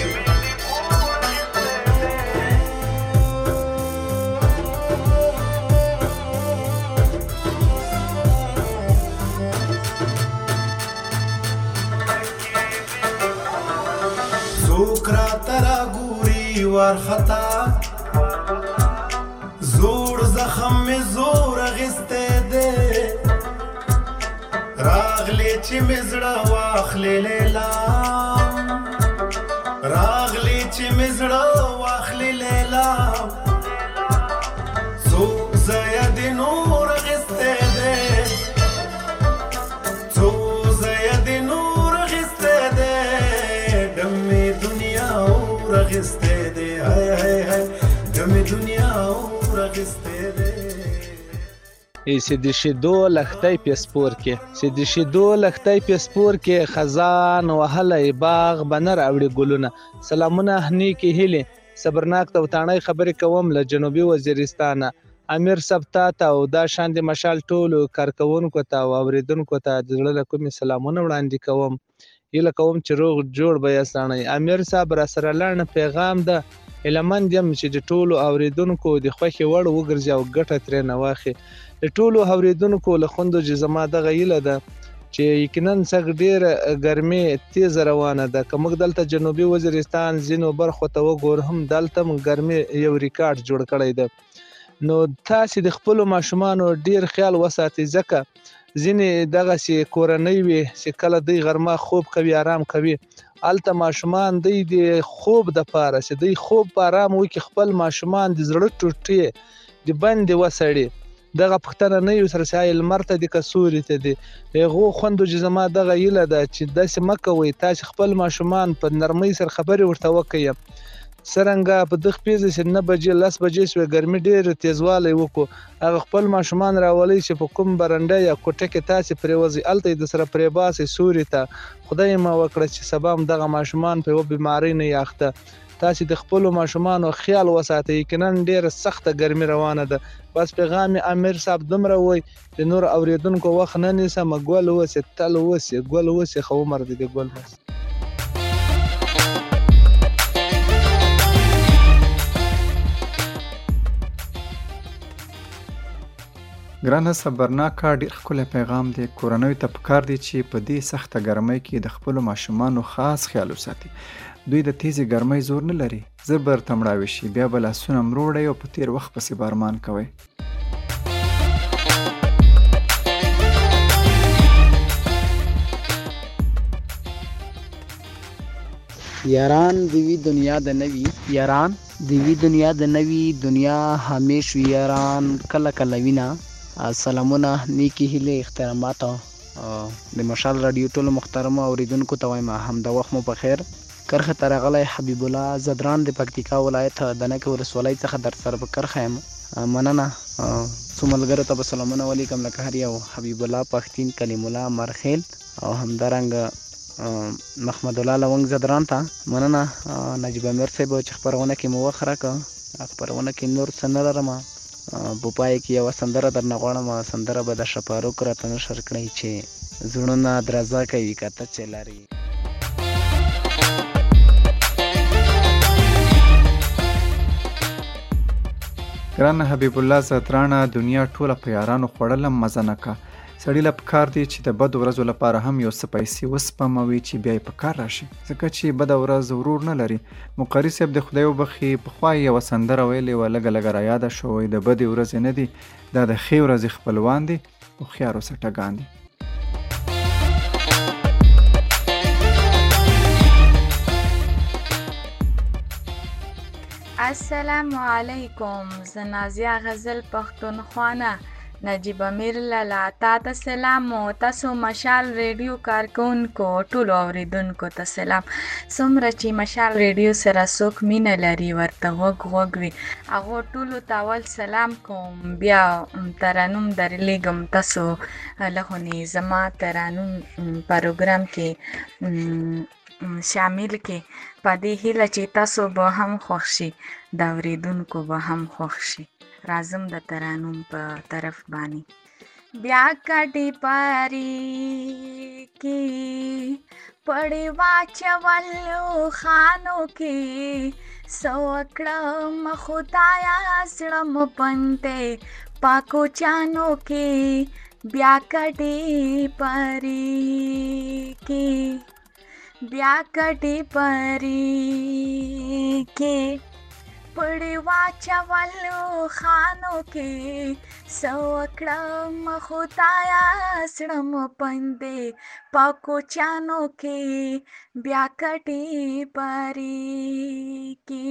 وارخطا زور زخم می زور اغسته ده راغلی چې می زړه واخلی لیلا راغلی چې می زړه واخلی لیلا څوک زیا د نور اغسته ده څوک زیا د نور اغسته ده دمې دنیا اور اغسته سید شیدو لختای پیسپور کې سید شیدو لختای پیسپور کې خزان وهلې باغ بنر اوړي ګلونه سلامونه نیکی هلي صبرناک ته وتاڼي خبرې کوم له جنوبي وزیرستان امیر سبتا ته او دا شان د مشال ټولو کارکونکو ته او اوریدونکو ته د زړه کوم سلامونه وړاندې کوم یله کوم چې روغ جوړ به یاسانه امیر صاحب را سره لاړ پیغام ده علمند یم چې د ټولو اوریدونکو د خوښي وړ وګرځي او ګټه ترې نه واخلي د ټولو اوریدونکو له خوندو چې زما دغه هیله ده چې یقینا څنګ ډېر ګرمي تیز روانه ده که موږ دلته جنوبي وزیرستان ځینو برخو ته وګورو هم دلته هم ګرمي یو ریکارډ جوړ کړی ده نو تاسې د خپلو ماشومانو ډېر خیال وساتئ ځکه ځینې دغسې کورنۍ وي چې کله دوی غرمه خوب کوي آرام کوي هلته ماشومان دوی د خوب دپاره چې دوی خوب په آرام وکړي خپل ماشومان د زړه ټوټې د بندې وسړي دغه پوښتنه نه یو سره چې لمر ته دي که سوري ته دي د هغو خوندو چې زما دغه هیله ده چې داسې مه کوئ تاسې خپل ماشومان په نرمۍ سره خبرې ورته وکئ څرنګه په دغه پیزه چې نه بجې لس بجې شوې ګرمي ډېر تیزوالی وکړو هغه خپل ماشومان راولئ چې په کوم برنډه یا کوټه کې تاسې پرېوځئ هلته یې درسره پرېباسئ سوري ته خدای مه وکړه چې سبا هم دغه ماشومان په یوه بیمارۍ نه یاخته تاسې د خپلو ماشومانو خیال وساتئ یقینا ډېره سخته ګرمي روانه ده بس پیغام امیر صاحب دومره وایي د نور اورېدونکو وخت نه نیسم ګل اوسې تل اوسې ګل اوسې ښه عمر دی د ګل اوسې ګرانه صبرناکه ډېر ښکلی پیغام دی کورنیو ته پکار دی چې په دې سخته ګرمۍ کې د خپلو ماشومانو خاص خیال وساتي دوی د تیزې ګرمۍ زور نه لري زر به ورته مړاوي شي بیا به لاسونه مروړئ او په تېر وخت پسې بارمان کوئ یاران دیوی دنیا د نوی یاران دیوی دنیا د نوی دنیا همیش وی یاران کله کله وینا سلامونه نیکی هیله احترامات د مشال رادیو ټولو محترمو اوریدونکو ته وایم همدا وخت مو په خیر کرخه ترغلی حبیب الله زدران د پکتیکا ولایت دنکه ولسوالۍ څخه در سره په کرخه یم مننه څو ملګرو ته به سلامونه ولیکم لکه هر یو حبیب الله پښتین کلیم الله مرخیل او همدارنګه محمد الله لونګ زدران ته مننه نجیب امیر صاحب چې خپرونه کې مو وخت راکړه خپرونه کې نور څه نه لرم په پای کې یوه سندره درنه غواړم سندره به د شپاروک راته نشر کړئ چې زړونه درزا کوي که ته چې لرې ګرانه حبیب الله زدرانه دنیا ټوله په یارانو خوړله مزه نه کا سړي له پکار دی چې د بدو ورځو لپاره هم یو څه پیسې وسپموي چې بیا یې په کار راشي ځکه چې بده ورځ ورور نه لري مقري صاحب د خدای وبخي پخوا یې یوه سندره ویلې وه لږه لږه رایاده شوی د بدې ورځې نه دي دا د ښې ورځې خپلوان دي هوښیار اوسه ټګان دي السلام علیکم زه نازیه غزل پښتونخوانه نجیب امیر لالا تا ته سلام او تاسو مشال ریډیو کارکونکو ټولو اوریدونکو ته سلام. څومره چې مشال ریډیو سره څوک مینه لري ورته غوږ غوږ وي هغو ټولو ته اول سلام کوم. بیا ترانوم درلیږم تاسو له خونې زما ترانوم پروګرام کې شامل کې په دې هیله چې تاسو به هم خوښ شي د اوریدونکو به هم خوښ شي. راځم د ترانوم په طرف باندې. بیا کټې پاری کې پړې واچولو خانو کې سو کړم خدایا زړه مو پنته پاکو چانو کې. بیا کټې پاری کې بیا کټې پاری کې پړې واچولو خانو کې سو کړم خدایا زړه مو پنده پاکو چانو کې. بیا کټې پاری کې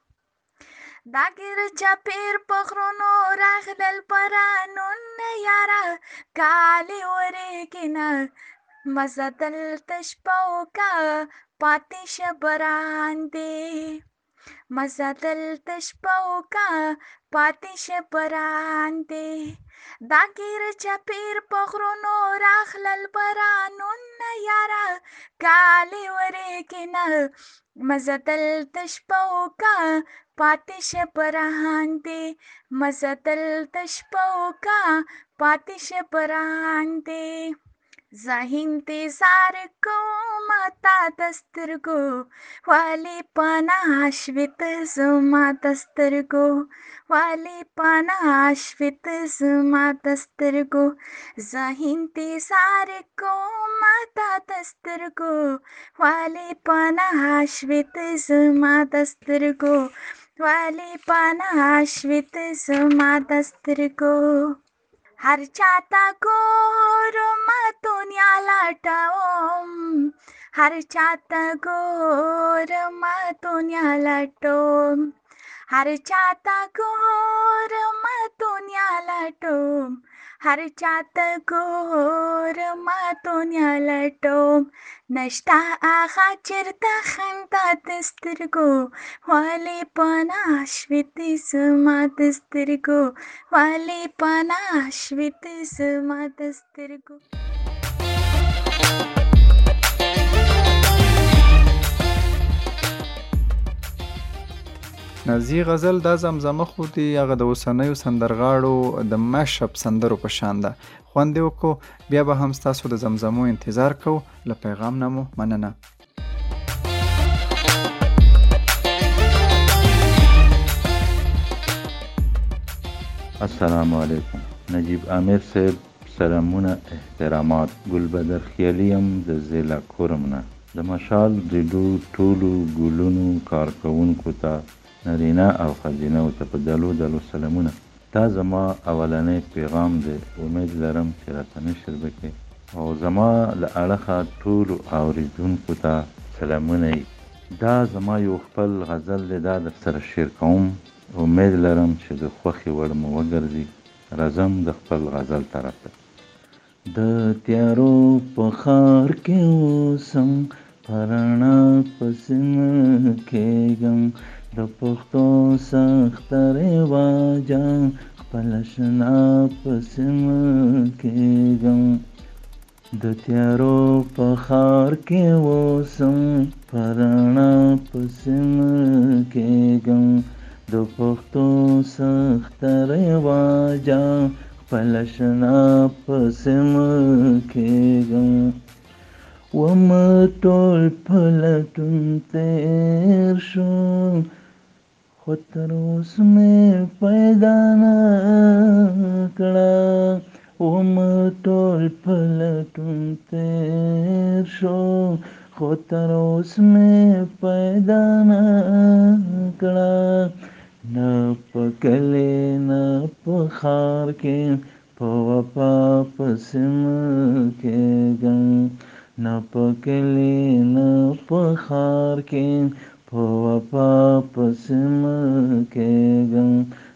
دا ګر چاپیر په غرونو راغلل پرانونه یاره کالې ورېږي نه مزه دلته شپه وکړه پاتې شه براندې مزه دلته شپه وکړه پاتې شه براندې. دا ګیر چاپیر په غرونو راغلل بارانونه یاره کالې ورېږي نه مزه دلته شپه وکړه پاتې شه براندې مزه دلته شپه وکړه پاتې شه براندې. زه انتظار کوم تا د سترګو ولې پناه شوې ته زما د سترګو ولې پناه شوې ته زما د سترګو. زه انتظار کوم تا د سترګو ولې پناه شوې ته زما د سترګو ولې پناه شوې ته زما د سترګو. هر چاته ګورم دنیا لټوم هر چاته ګورم دنیا لټوم هر چاته ګورم دنیا لټوم هر چاته ګورم دنیا لټوم. نشته هغه چېرته خندا د سترګو ولې پناه شوې ته زما د سترګو ولې پناه شوې ته زما د سترګو. نازي غزل دا زمزمه خو دی هغه د اوسنیو سندرغاړو د مشپ سندرو په شان ده. خوند یې وکړو بیا به هم ستاسو د زمزمو انتظار کوو. له پیغام نه مو مننه. السلام علیکم. نجیب امیر صاحب سلامونه احترامات. ګلبدر خیالي یم د ضلع کورم نه. د مشال ریډیو ټولو ګلونو کارکوونکو ته نارینه او ښځینه ته په ډلو ډلو سلامونه. دا زما اولنی پیغام دی. امید لرم چې راته نشر وکړي او زما له اړخه ټولو اوریدونکو ته سلامونه یي. دا زما یو خپل غزل دی دا در سره شیر کوم. امید لرم چې د خوښې وړ مو وګرځي. راځم د خپل غزل طرف ته. د تیارو په ښار کې اوسم په رڼا پسې نه کېږم د پښتو سخته رواجه خپله شنا پسې نه کېږم. د تیارو په ښار کې اوسم په رڼا پسې نه کېږم د پښتو سخته رواجه خپله شنا پسې نه کېږم. ومه ټول په لټون تېر شو خو تر اوسه مې پیدا نه کړه. ومه ټول په لټون تېر شو خو تر اوسه مې پیدا نه کړه. نه په کلي نه په ښار کې په وفا پسې نه کېږم. نه په کلي نه په ښار کې په وفا پسې نه کېږم.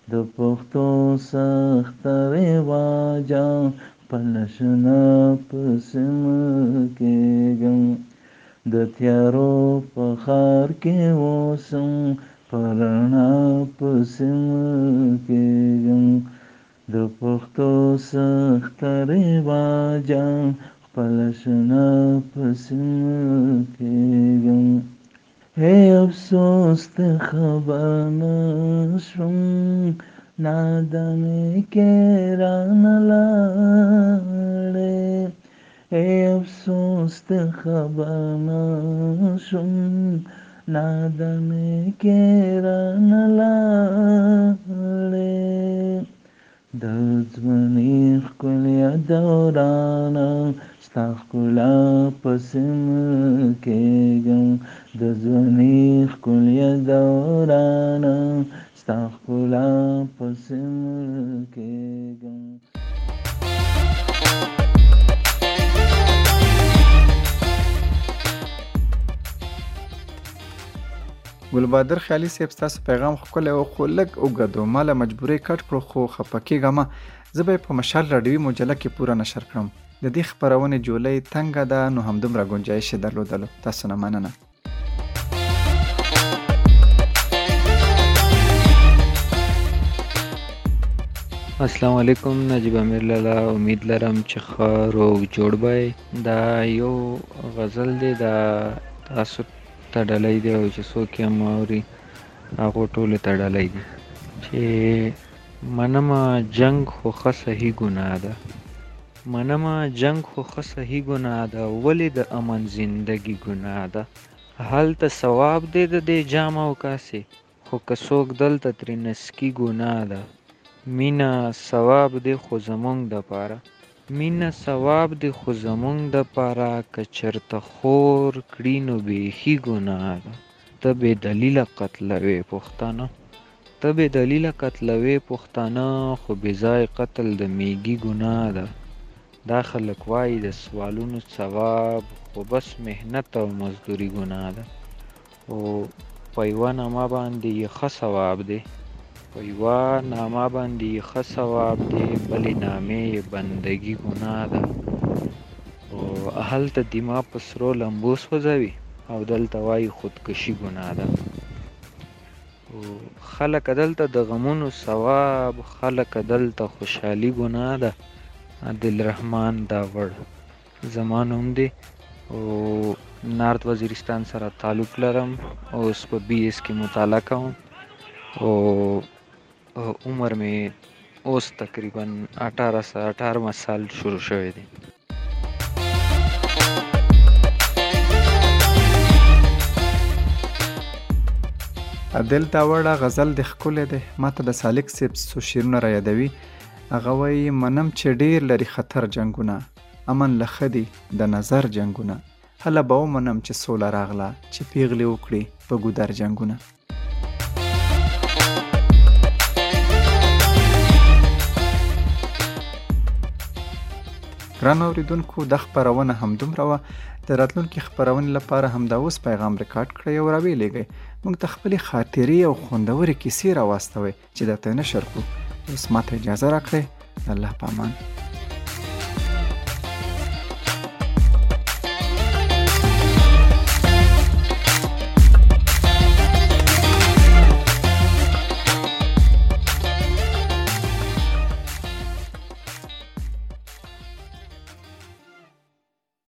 د پښتو سخت رواجه پلشنه په سیمه کېږم د تیارو په ښار کې اوسم په رڼا په سیمه کېږم د پښتو سخت رواجه پلشنه په سیمه کېږم هی افسوس ته خبر نه شوم نادانې کې رانه لاړې هی افسوس ته خبر نه شوم نادانې کې رانه لاړې د ځوانۍ ښکلیه دورانه ستا ښکلا په سیمه کېږم د ځوانۍ ښکلیه دورانه ستا ښکلا په سیمه کېږم ګلبادر خیالي صاحب ستاسو پیغام ښکلی او خو لږ اوږد و ما له مجبورۍ کټ کړو خو خفه کېږه مه زه به یې په مشال راډیوي مجله کې پوره نشر کړم د دې خپرونې جولۍ تنګه ده نو همدومره ګنجایش یې درلودلو تاسو نه مننه السلام علیکم نجیب امیر لالا امید لرم چې ښه روغ جوړ به دا یو غزل دی دا تاسو ته ډالۍ دی او چې څوک یې هم اوري هغو ټولو ته ډالۍ دی چې منمه جنګ خو ښه صحیح ګناه ده منمه جنګ خو ښه صحیح ګناه ده ولې د امن زندګي ګناه ده هلته ثواب دی د دې جام او کاسې خو که څوک دلته ترې نسکي ګناه ده مینه ثواب دی خو زمونږ دپاره مینه ثواب دی خو زمونږ دپاره که چېرته خور کړي نو بیخي ګناه ده ته بې دلیله قتلوې پښتانه ته بې دلیله قتلوې پښتانه خو بې ځای قتل د میږي ګناه ده دا خلک وایي د سوالونو ثواب خو بس محنت او مزدوري ګناه ده او په یوه نامه باندې یې ښه ثواب دی په یوه نامه باندې یې ښه ثواب دی بلې نامې یې بندګي ګناه ده او هلته دماغ په سرو لمبو سوځوي او دلته وایي خودکشي ګناه ده او خلک دلته د غمونو ثواب خلک دلته خوشحالي ګناه ده عادل رحمان داوړ زما نوم دی او نارت وزیرستان سره تعلق لرم اوس په بی ایس کې مطالعه کوم او عمر مې اوس تقریبا اٹھارہ سا اٹھارہ سال شروع شوی دی عادل داوړه غزل د ښکلی دی ماته د سالک صاحب څو شعرونه را یادوي هغه وایي منم چې ډېر لري خطر جنګونه امن له ښه دي د نظر جنګونه هله به ومنم چې سوله راغله چې پیغلې وکړي په ګودر جنګونه ګرانو اورېدونکو دا خپرونه همدومره وه د راتلونکي خپرونې لپاره همدا اوس پیغام ریکارډ کړئ او راویلېږئ موږ ته خپلې خاطرې او خوندورې کیسې راواستوئ چې درته یې نشر کړو اوس ماته اجازه راکړئ د الله په امان